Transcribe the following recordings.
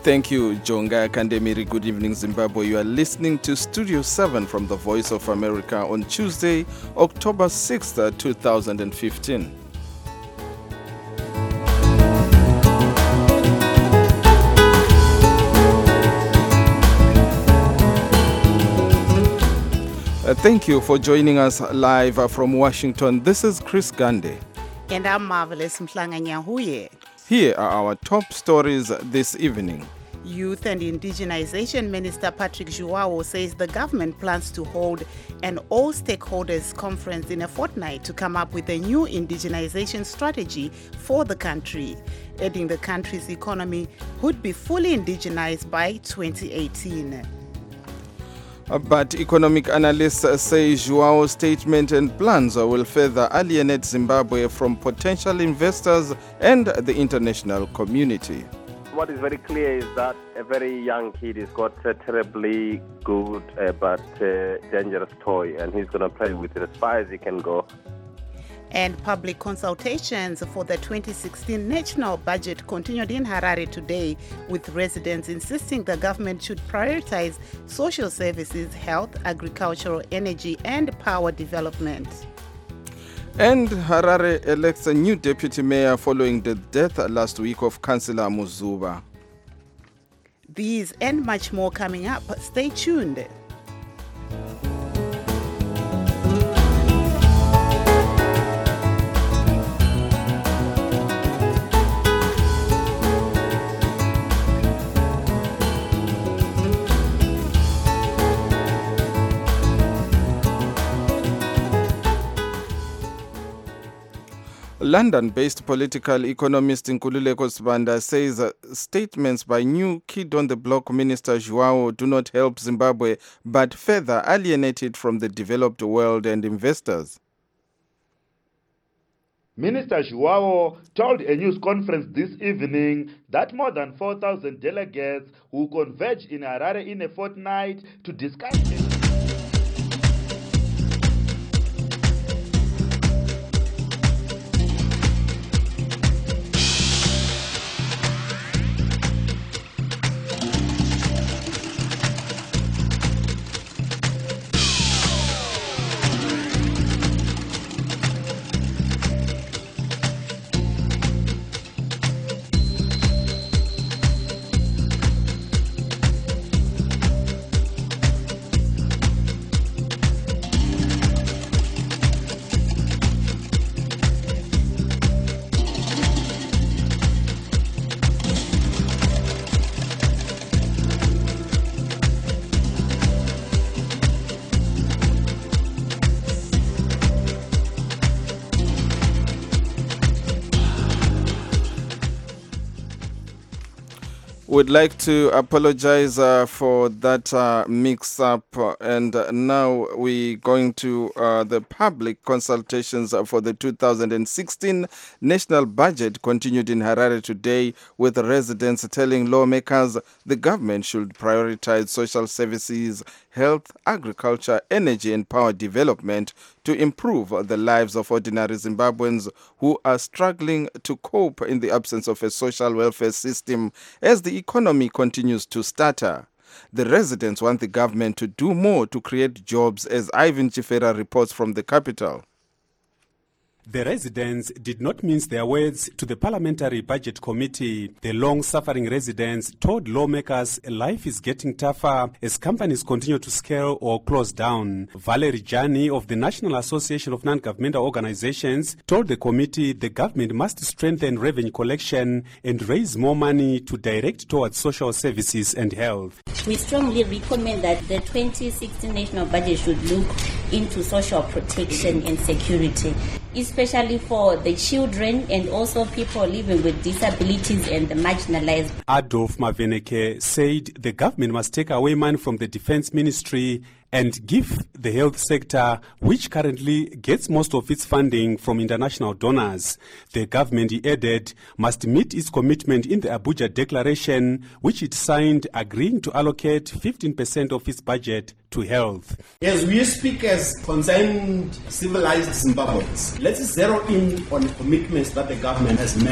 Thank you, Jonga Kandemiri. Good evening, Zimbabwe. You are listening to Studio 7 from the Voice of America on Tuesday, October 6th, 2015. Thank you for joining us live from Washington. This is Chris Gande. And I'm Marvelous Mhlanganyahuye. Here are our top stories this evening. Youth and Indigenization Minister Patrick Zhuwao says the government plans to hold an all-stakeholders conference in a fortnight to come up with a new indigenization strategy for the country, adding the country's economy would be fully indigenized by 2018. But economic analysts say Zhuwao's statement and plans will further alienate Zimbabwe from potential investors and the international community. What is very clear is that a very young kid has got a terribly good but dangerous toy, and he's going to play with it as far as he can go. And public consultations for the 2016 national budget continued in Harare today, with residents insisting the government should prioritize social services, health, agricultural, energy, and power development. And Harare elects a new deputy mayor following the death last week of Councillor Muzuba. These and much more coming up. Stay tuned. London-based political economist Nkululeko Sibanda says statements by new kid-on-the-block Minister Zhuwao do not help Zimbabwe, but further alienate it from the developed world and investors. Minister Zhuwao told a news conference this evening that more than 4,000 delegates will converge in Harare in a fortnight to discuss it. We'd like to apologize for that mix-up, and now we're going to the public consultations for the 2016 national budget continued in Harare today, with residents telling lawmakers the government should prioritize social services, health, agriculture, energy, and power development to improve the lives of ordinary Zimbabweans who are struggling to cope in the absence of a social welfare system as the economy continues to stutter. The residents want the government to do more to create jobs, as Ivan Chifera reports from the capital. The residents did not mince their words to the Parliamentary Budget Committee. The long-suffering residents told lawmakers life is getting tougher as companies continue to scale or close down. Valerie Jani of the National Association of Non-Governmental Organizations told the committee the government must strengthen revenue collection and raise more money to direct towards social services and health. We strongly recommend that the 2016 national budget should look into social protection and security, especially for the children and also people living with disabilities and the marginalized. Adolf Maveneke said the government must take away money from the Defense Ministry and give the health sector, which currently gets most of its funding from international donors. The government, he added, must meet its commitment in the Abuja Declaration, which it signed, agreeing to allocate 15% of its budget to health. As we speak as concerned civilized Zimbabweans, let's zero in on the commitments that the government has made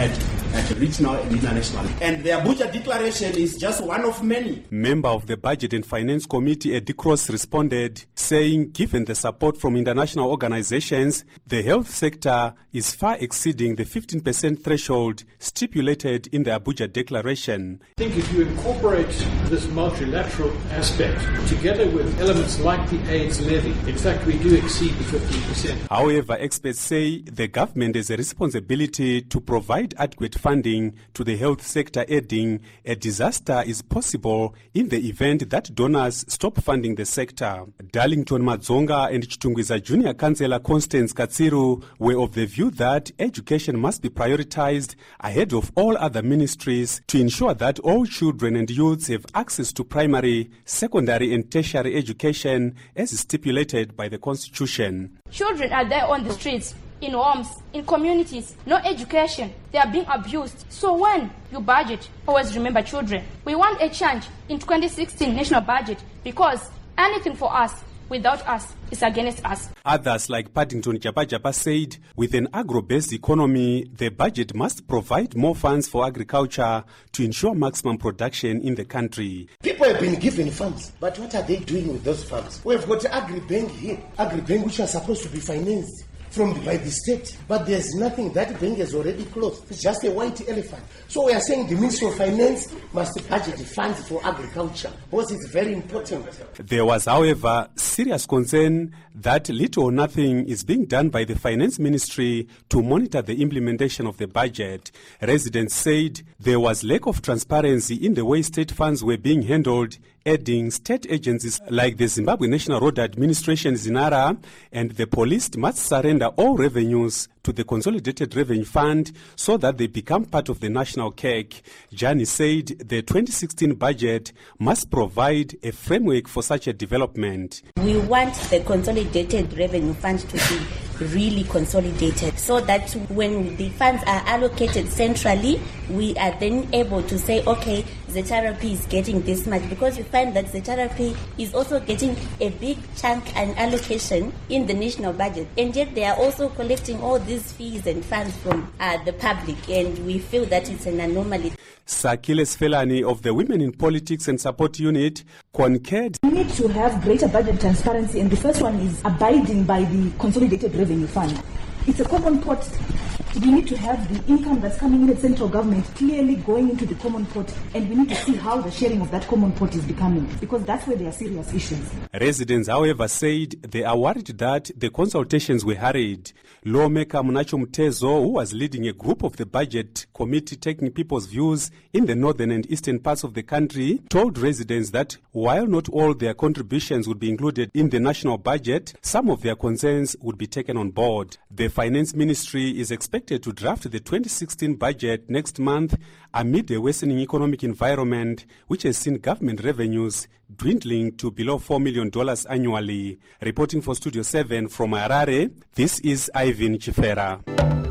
at regional and international. And the Abuja Declaration is just one of many. Member of the Budget and Finance Committee, Eddie Cross, responded, saying given the support from international organizations, the health sector is far exceeding the 15% threshold stipulated in the Abuja Declaration. I think if you incorporate this multilateral aspect together with elements like the AIDS levy, in fact, we do exceed the 15%. However, experts say the government has a responsibility to provide adequate funding to the health sector, adding a disaster is possible in the event that donors stop funding the sector. Darlington Madzonga and Chitungwiza Junior Councillor Constance Katsiru were of the view that education must be prioritized ahead of all other ministries to ensure that all children and youths have access to primary, secondary and tertiary education as stipulated by the Constitution. Children are there on the streets, in homes, in communities, no education, they are being abused. So when you budget, always remember children. We want a change in 2016 national budget because anything for us without us is against us. Others like Paddington Japa said, with an agro-based economy, the budget must provide more funds for agriculture to ensure maximum production in the country. People have been given funds, but what are they doing with those funds? We have got Agribank here, Agribank which are supposed to be financed by the state, but there's nothing. That bank is already closed. It's just a white elephant. So we are saying the Ministry of Finance must budget funds for agriculture because it's very important. There was, however, serious concern that little or nothing is being done by the Finance Ministry to monitor the implementation of the budget. Residents said there was lack of transparency in the way state funds were being handled, adding state agencies like the Zimbabwe National Road Administration, ZINARA, and the police must surrender all revenues to the Consolidated Revenue Fund so that they become part of the national cake. Jani said the 2016 budget must provide a framework for such a development. We want the Consolidated Revenue Fund to be really consolidated so that when the funds are allocated centrally, we are then able to say, okay, ZRP is getting this much, because we find that ZRP is also getting a big chunk and allocation in the national budget, and yet they are also collecting all these fees and funds from the public, and we feel that it's an anomaly. Sakiles Felani of the Women in Politics and Support Unit concurred. We need to have greater budget transparency, and the first one is abiding by the Consolidated Revenue Fund. It's a common pot. We need to have the income that's coming in at central government clearly going into the common pot, and we need to see how the sharing of that common pot is becoming, because that's where there are serious issues. Residents, however, said they are worried that the consultations were hurried. Lawmaker Munacho Mtezo, who was leading a group of the budget committee taking people's views in the northern and eastern parts of the country, told residents that while not all their contributions would be included in the national budget, some of their concerns would be taken on board. The Finance Ministry is expected to draft the 2016 budget next month amid a worsening economic environment which has seen government revenues dwindling to below $4 million annually. Reporting for Studio 7 from Harare, this is Ivan Chifera.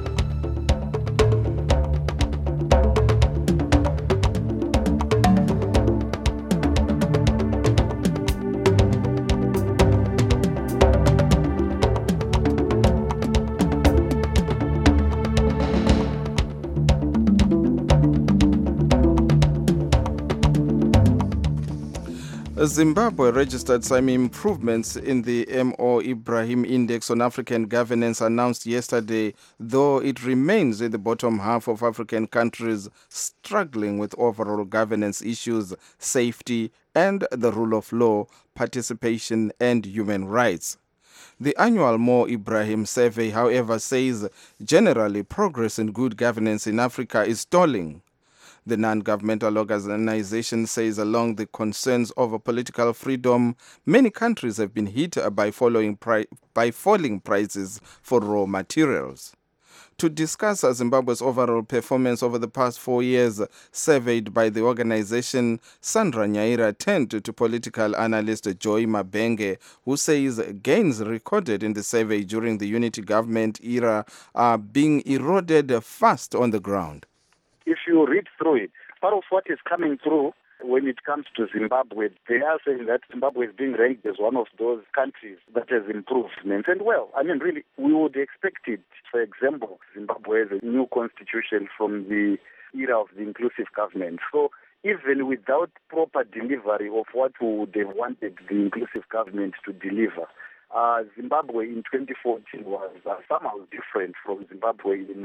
Zimbabwe registered some improvements in the Mo Ibrahim Index on African governance announced yesterday, though it remains in the bottom half of African countries struggling with overall governance issues, safety, and the rule of law, participation, and human rights. The annual Mo Ibrahim survey, however, says generally progress in good governance in Africa is stalling. The non-governmental organization says along the concerns over political freedom, many countries have been hit by falling prices for raw materials. To discuss Zimbabwe's overall performance over the past 4 years, surveyed by the organization, Sandra Nyaira turned to political analyst Joy Mabenge, who says gains recorded in the survey during the unity government era are being eroded fast on the ground. If you read through it, part of what is coming through when it comes to Zimbabwe, they are saying that Zimbabwe is being ranked as one of those countries that has improvements. And well, I mean, really, we would expect it. For example, Zimbabwe has a new constitution from the era of the inclusive government. So even without proper delivery of what we would have wanted the inclusive government to deliver, Zimbabwe in 2014 was somehow different from Zimbabwe in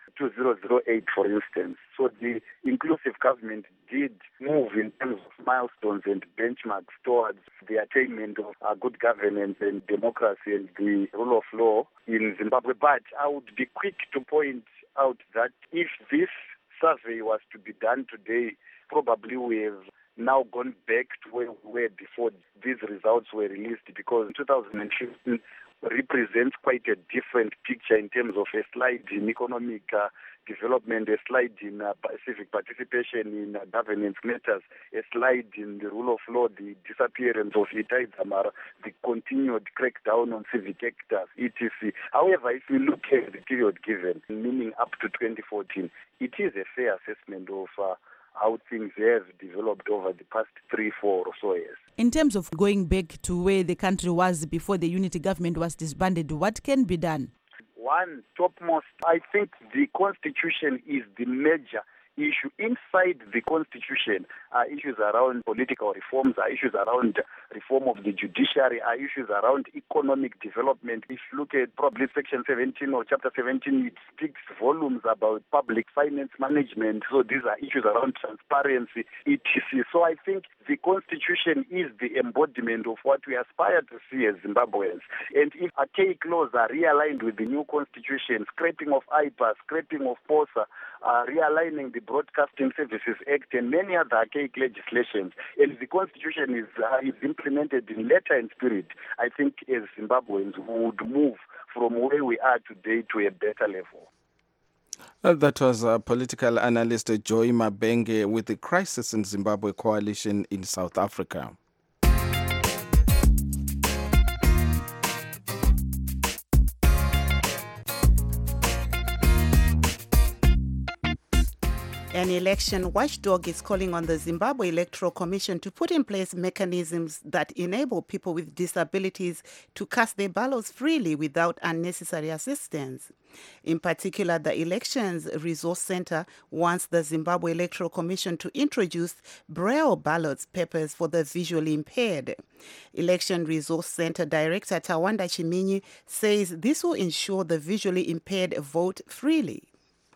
2008, for instance. So the inclusive government did move in terms of milestones and benchmarks towards the attainment of good governance and democracy and the rule of law in Zimbabwe. But I would be quick to point out that if this survey was to be done today, probably we have now gone back to where we were before these results were released, because 2015 represents quite a different picture in terms of a slide in economic development, a slide in civic participation in governance matters, a slide in the rule of law, the disappearance of Itai Dzamara, the continued crackdown on civic actors, etc. However, if we look at the period given, meaning up to 2014, it is a fair assessment of how things have developed over the past 3-4 or so years. In terms of going back to where the country was before the unity government was disbanded, what can be done? One, topmost, I think the constitution is the major issue. Inside the constitution are issues around political reforms, are issues around reform of the judiciary, are issues around economic development. If you look at probably section 17 or chapter 17, it speaks volumes about public finance management. So these are issues around transparency, etc. So I think the constitution is the embodiment of what we aspire to see as Zimbabweans. And if archaic laws are realigned with the new constitution, scrapping of IPA, scrapping of POSA, realigning the Broadcasting Services Act and many other archaic legislations, and the constitution is implemented in letter and spirit, I think as Zimbabweans we would move from where we are today to a better level. That was political analyst Joy Mabenge with the Crisis in Zimbabwe Coalition in South Africa. An election watchdog is calling on the Zimbabwe Electoral Commission to put in place mechanisms that enable people with disabilities to cast their ballots freely without unnecessary assistance. In particular, the Elections Resource Center wants the Zimbabwe Electoral Commission to introduce Braille ballot papers for the visually impaired. Election Resource Center Director Tawanda Chiminyi says this will ensure the visually impaired vote freely.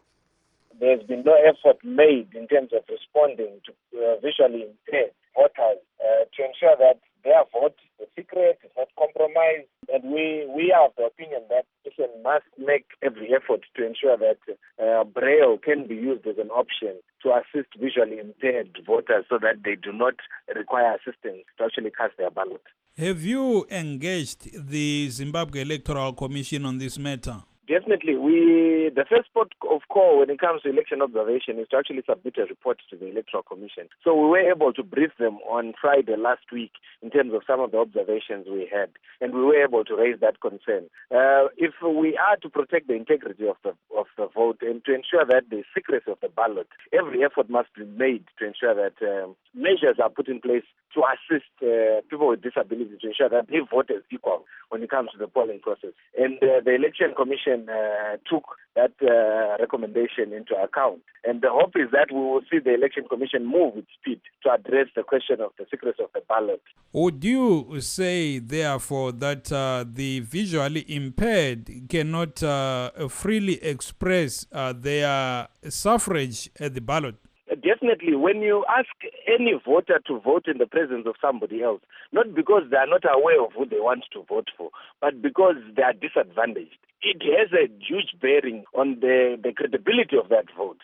There's been no effort made in terms of responding to visually impaired voters to ensure that their vote is secret, is not compromised. And we are of the opinion that we must make every effort to ensure that Braille can be used as an option to assist visually impaired voters so that they do not require assistance to actually cast their ballot. Have you engaged the Zimbabwe Electoral Commission on this matter? Definitely. The first port of call when it comes to election observation is to actually submit a report to the Electoral Commission. So we were able to brief them on Friday last week in terms of some of the observations we had, and we were able to raise that concern. If we are to protect the integrity of the vote and to ensure that the secrecy of the ballot, every effort must be made to ensure that measures are put in place to assist people with disabilities to ensure that they vote as equal when it comes to the polling process. And the Election Commission took that recommendation into account. And the hope is that we will see the Election Commission move with speed to address the question of the secrecy of the ballot. Would you say, therefore, that the visually impaired cannot freely express their suffrage at the ballot? Definitely, when you ask any voter to vote in the presence of somebody else, not because they are not aware of who they want to vote for, but because they are disadvantaged, it has a huge bearing on the credibility of that vote.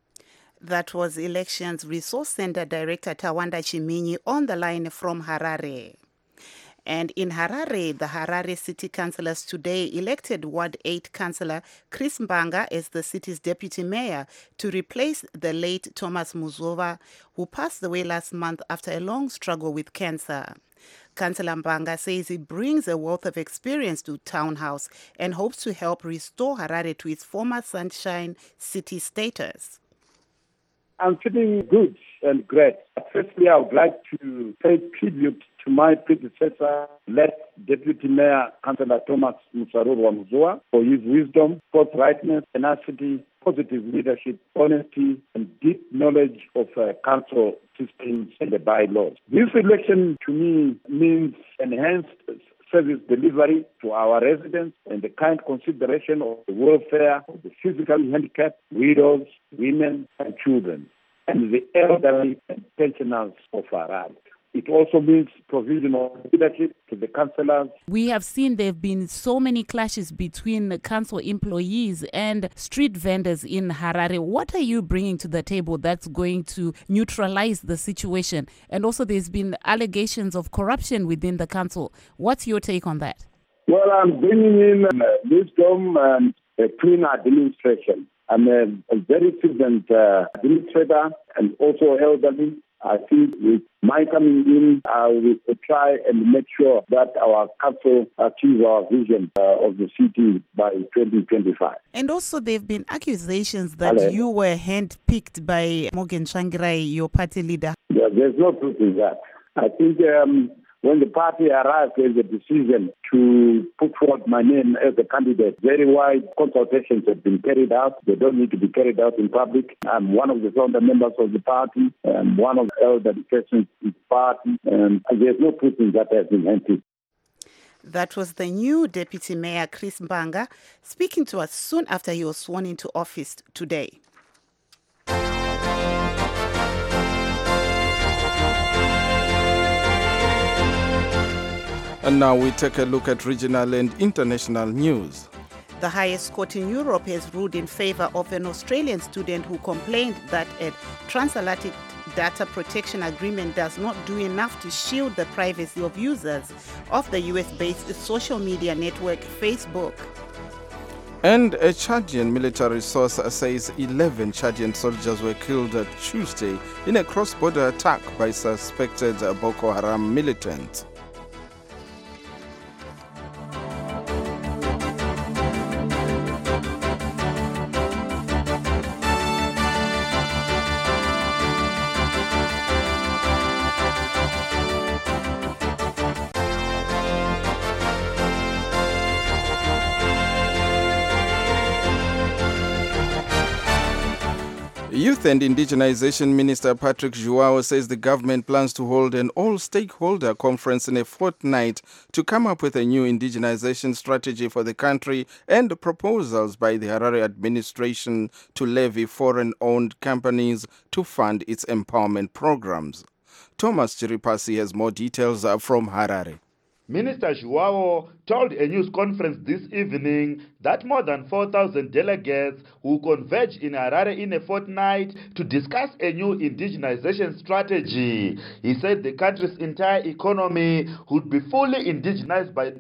That was Elections Resource Center Director Tawanda Chiminyi on the line from Harare. And in Harare, the Harare City Councillors today elected Ward 8 Councillor Chris Mbanga as the city's deputy mayor to replace the late Thomas Muzova, who passed away last month after a long struggle with cancer. Councillor Mbanga says he brings a wealth of experience to Town House and hopes to help restore Harare to its former Sunshine City status. I'm feeling good and great. Firstly, I would like to pay tribute to my predecessor, late Deputy Mayor Councillor Thomas Musarurwa Muzua, for his wisdom, forthrightness, tenacity, positive leadership, honesty, and deep knowledge of council systems and the bylaws. This election to me means enhanced service delivery to our residents and the kind consideration of the welfare of the physically handicapped, widows, women, and children, and the elderly and pensioners of Harare. It also means provision of leadership to the councillors. We have seen there have been so many clashes between the council employees and street vendors in Harare. What are you bringing to the table that's going to neutralize the situation? And also there's been allegations of corruption within the council. What's your take on that? Well, I'm bringing in wisdom and a clean administration. I'm a very seasoned administrator and also elderly. I think with my coming in, we will try and make sure that our council achieves our vision of the city by 2025. And also there have been accusations that you were handpicked by Morgan Tsvangirai, your party leader. Yeah, there's no truth in that. I think when the party arrived with the decision to put forward my name as a candidate, very wide consultations have been carried out. They don't need to be carried out in public. I'm one of the founder members of the party. I'm one of the elderly persons in the party. And there's no truth in that has been handpicked. That was the new Deputy Mayor, Chris Mbanga, speaking to us soon after he was sworn into office today. And now we take a look at regional and international news. The highest court in Europe has ruled in favor of an Australian student who complained that a transatlantic data protection agreement does not do enough to shield the privacy of users of the US-based social media network Facebook. And a Chadian military source says 11 Chadian soldiers were killed Tuesday in a cross-border attack by suspected Boko Haram militants. Youth and Indigenization Minister Patrick Joao says the government plans to hold an all-stakeholder conference in a fortnight to come up with a new indigenization strategy for the country and proposals by the Harare administration to levy foreign-owned companies to fund its empowerment programs. Thomas Chiripasi has more details from Harare. Minister Joao told a news conference this evening that more than 4,000 delegates will converge in Harare in a fortnight to discuss a new indigenization strategy. He said the country's entire economy would be fully indigenized by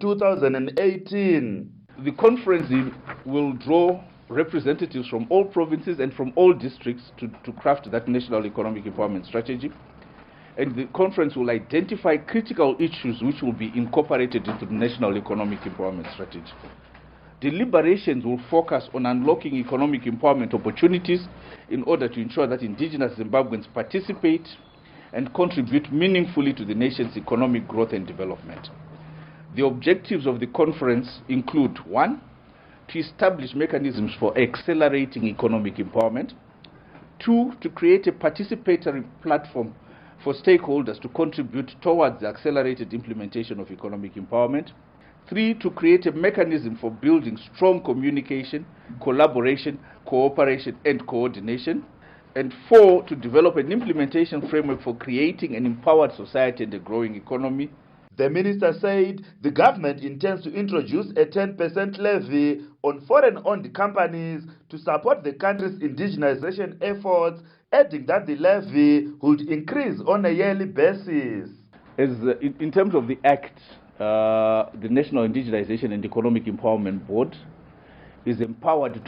2018. The conference will draw representatives from all provinces and from all districts to craft that national economic empowerment strategy. And the conference will identify critical issues which will be incorporated into the National Economic Empowerment Strategy. Deliberations will focus on unlocking economic empowerment opportunities in order to ensure that indigenous Zimbabweans participate and contribute meaningfully to the nation's economic growth and development. The objectives of the conference include: 1, to establish mechanisms for accelerating economic empowerment; 2, to create a participatory platform for stakeholders to contribute towards the accelerated implementation of economic empowerment; 3, to create a mechanism for building strong communication, collaboration, cooperation, and coordination; and 4, to develop an implementation framework for creating an empowered society and a growing economy. The minister said the government intends to introduce a 10% levy on foreign-owned companies to support the country's indigenization efforts, adding that the levy would increase on a yearly basis. In terms of the Act, the National Indigenization and Economic Empowerment Board is empowered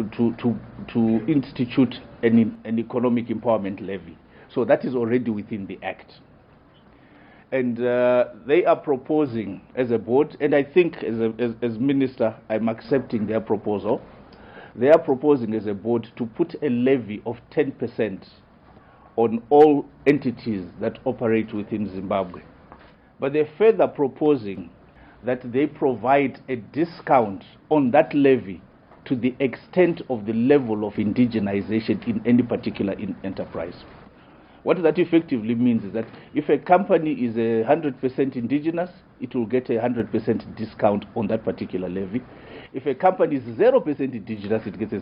to institute an economic empowerment levy. So that is already within the Act. And they are proposing as a board, and I think as minister, I'm accepting their proposal. They are proposing as a board to put a levy of 10% on all entities that operate within Zimbabwe. But they're further proposing that they provide a discount on that levy to the extent of the level of indigenization in any particular enterprise. What that effectively means is that if a company is 100% indigenous, it will get a 100% discount on that particular levy. If a company is 0% indigenous, it gets a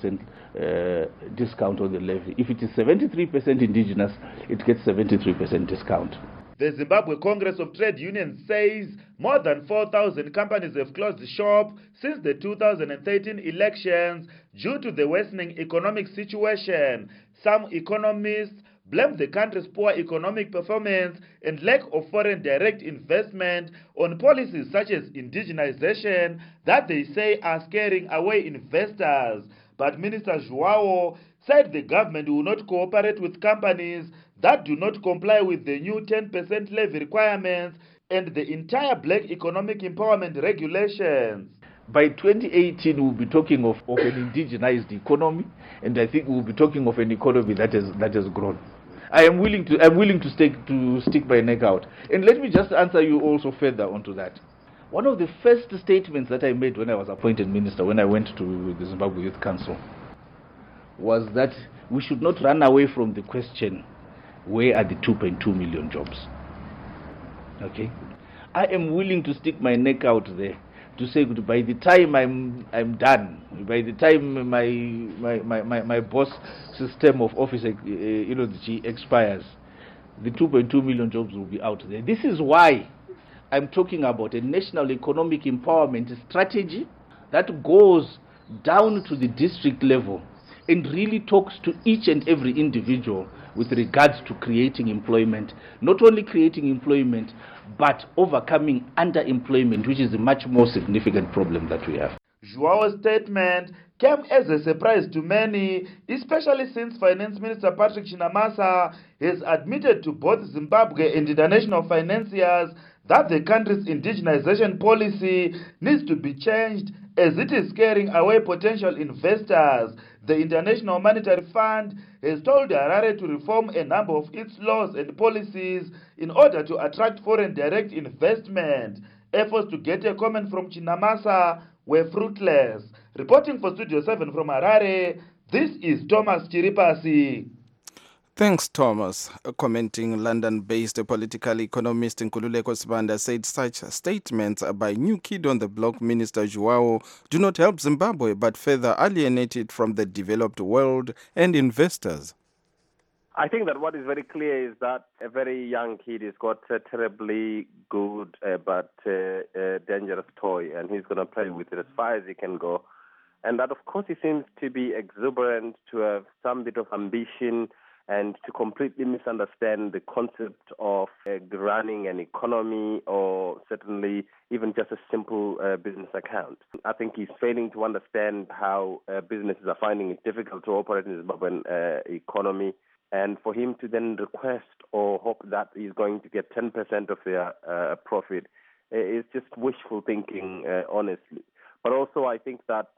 0% discount on the levy. If it is 73% indigenous, it gets 73% discount. The Zimbabwe Congress of Trade Unions says more than 4,000 companies have closed shop since the 2013 elections due to the worsening economic situation. Some economists blame the country's poor economic performance and lack of foreign direct investment on policies such as indigenization that they say are scaring away investors. But Minister João said the government will not cooperate with companies that do not comply with the new 10% levy requirements and the entire black economic empowerment regulations. By 2018, we'll be talking of an indigenized economy, and I think we'll be talking of an economy that has grown. I'm willing to stick my neck out. And let me just answer you also further onto that. One of the first statements that I made when I was appointed minister, when I went to the Zimbabwe Youth Council, was that we should not run away from the question, where are the 2.2 million jobs? Okay? I am willing to stick my neck out there to say by the time I'm done, by the time my boss system of office expires, the 2.2 million jobs will be out there. This is why I'm talking about a national economic empowerment strategy that goes down to the district level and really talks to each and every individual with regards to creating employment, not only creating employment, but overcoming underemployment, which is a much more significant problem that we have. Joao's statement came as a surprise to many, especially since Finance Minister Patrick Chinamasa has admitted to both Zimbabwe and international financiers that the country's indigenization policy needs to be changed as it is scaring away potential investors. The International Monetary Fund has told Harare to reform a number of its laws and policies in order to attract foreign direct investment. Efforts to get a comment from Chinamasa were fruitless. Reporting for Studio 7 from Harare, this is Thomas Chiripasi. Thanks, Thomas. Commenting, London-based political economist Nkululeko Sibanda said such statements by new kid on the block Minister João do not help Zimbabwe but further alienate it from the developed world and investors. I think that what is very clear is that a very young kid has got a terribly good but dangerous toy, and he's going to play with it as far as he can go. And that, of course, he seems to be exuberant, to have some bit of ambition, and to completely misunderstand the concept of running an economy or certainly even just a simple business account. I think he's failing to understand how businesses are finding it difficult to operate in the Zimbabwean economy. And for him to then request or hope that he's going to get 10% of their profit is just wishful thinking, honestly. But also I think that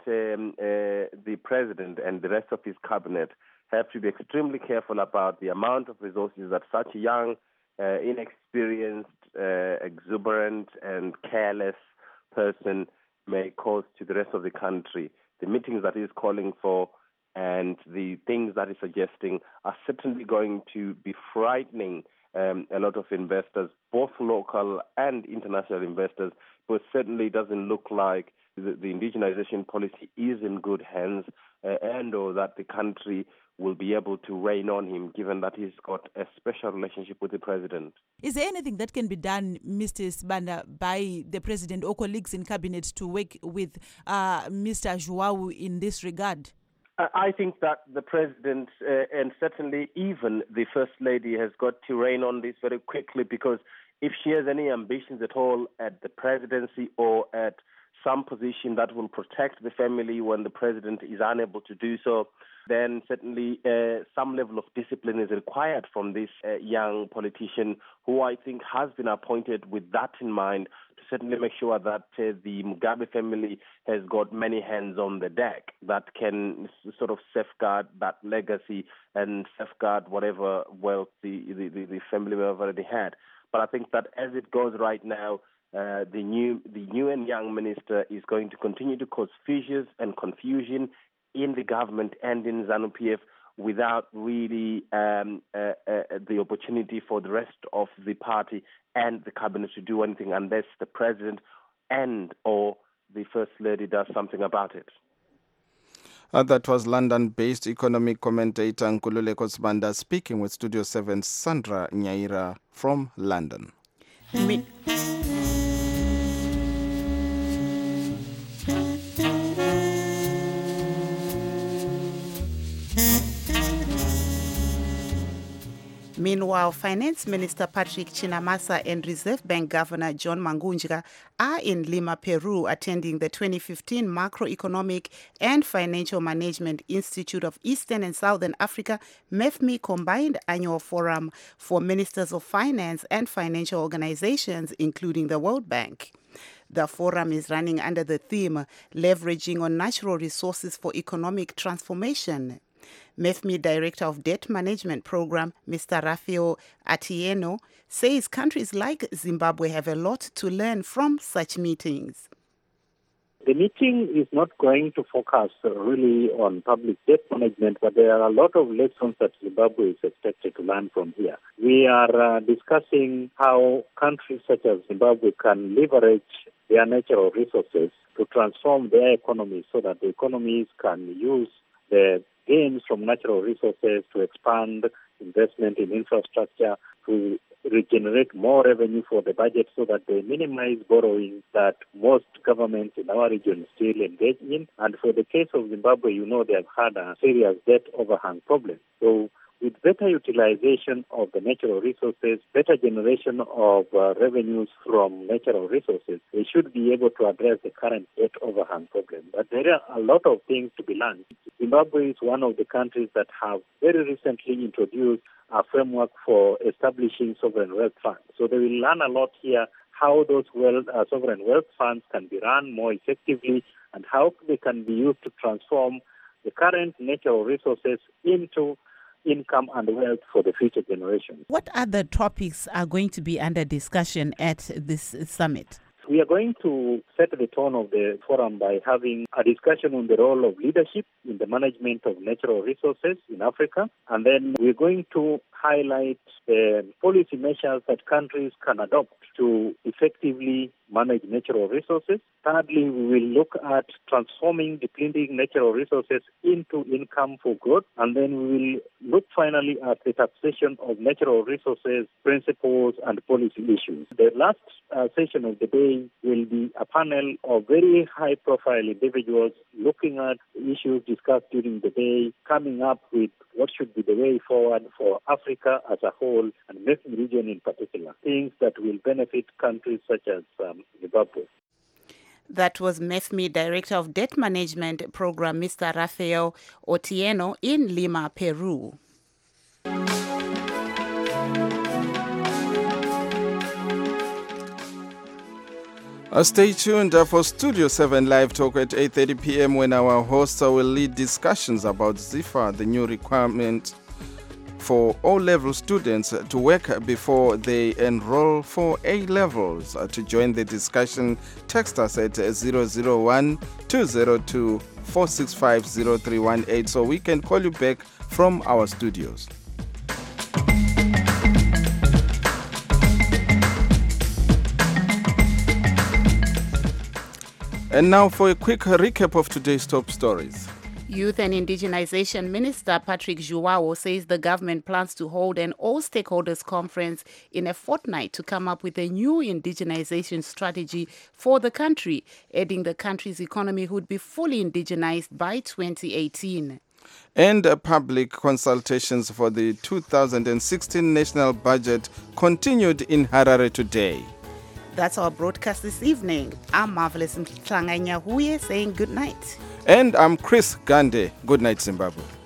the president and the rest of his cabinet have to be extremely careful about the amount of resources that such a young, inexperienced, exuberant and careless person may cause to the rest of the country. The meetings that he's calling for and the things that he's suggesting are certainly going to be frightening a lot of investors, both local and international investors, but certainly doesn't look like the indigenization policy is in good hands and or that the country will be able to rein on him, given that he's got a special relationship with the president. Is there anything that can be done, Mr. Sibanda, by the president or colleagues in cabinet to work with Mr. João in this regard? I think that the president and certainly even the first lady has got to rein on this very quickly, because if she has any ambitions at all at the presidency or at some position that will protect the family when the president is unable to do so, then certainly some level of discipline is required from this young politician who I think has been appointed with that in mind to certainly make sure that the Mugabe family has got many hands on the deck that can sort of safeguard that legacy and safeguard whatever wealth the family may have already had. But I think that as it goes right now, the new and young minister is going to continue to cause fissures and confusion in the government and in ZANU-PF without really the opportunity for the rest of the party and the cabinet to do anything unless the president and or the First Lady does something about it. That was London-based economic commentator Nkululeko Sibanda speaking with Studio 7's Sandra Nyaira from London. Meanwhile, Finance Minister Patrick Chinamasa and Reserve Bank Governor John Mangunjka are in Lima, Peru, attending the 2015 Macroeconomic and Financial Management Institute of Eastern and Southern Africa, MEFMI, Combined Annual Forum for Ministers of Finance and Financial Organizations, including the World Bank. The forum is running under the theme, Leveraging on Natural Resources for Economic Transformation. MEFMI Director of Debt Management Program, Mr. Rafael Atieno, says countries like Zimbabwe have a lot to learn from such meetings. The meeting is not going to focus really on public debt management, but there are a lot of lessons that Zimbabwe is expected to learn from here. We are discussing how countries such as Zimbabwe can leverage their natural resources to transform their economies so that the economies can use the gains from natural resources to expand investment in infrastructure, to regenerate more revenue for the budget so that they minimize borrowing that most governments in our region still engage in. And for the case of Zimbabwe, you know they have had a serious debt overhang problem. So with better utilization of the natural resources, better generation of revenues from natural resources, we should be able to address the current debt overhang problem. But there are a lot of things to be learned. Zimbabwe is one of the countries that have very recently introduced a framework for establishing sovereign wealth funds. So they will learn a lot here how those sovereign wealth funds can be run more effectively and how they can be used to transform the current natural resources into income and wealth for the future generations. What other topics are going to be under discussion at this summit? We are going to set the tone of the forum by having a discussion on the role of leadership in the management of natural resources in Africa. And then we're going to highlight policy measures that countries can adopt to effectively manage natural resources. Thirdly, we will look at transforming depleting natural resources into income for growth. And then we will look finally at the taxation of natural resources, principles, and policy issues. The last session of the day will be a panel of very high-profile individuals looking at issues discussed during the day, coming up with what should be the way forward for Africa as a whole and the region in particular, things that will benefit countries such as Zimbabwe. That was MEFMI Director of Debt Management Program, Mr. Rafael Otieno in Lima, Peru. Stay tuned for Studio 7 Live Talk at 8:30 p.m. when our hosts will lead discussions about ZIFA, the new requirement for O-level students to work before they enroll for A-levels. To join the discussion, text us at 001-202-465-0318 so we can call you back from our studios. And now for a quick recap of today's top stories. Youth and Indigenization Minister Patrick Juwao says the government plans to hold an all-stakeholders conference in a fortnight to come up with a new indigenization strategy for the country, adding the country's economy would be fully indigenized by 2018. And public consultations for the 2016 national budget continued in Harare today. That's our broadcast this evening. I'm Marvelous Mtlanganya Huye saying good night. And I'm Chris Gande. Good night, Zimbabwe.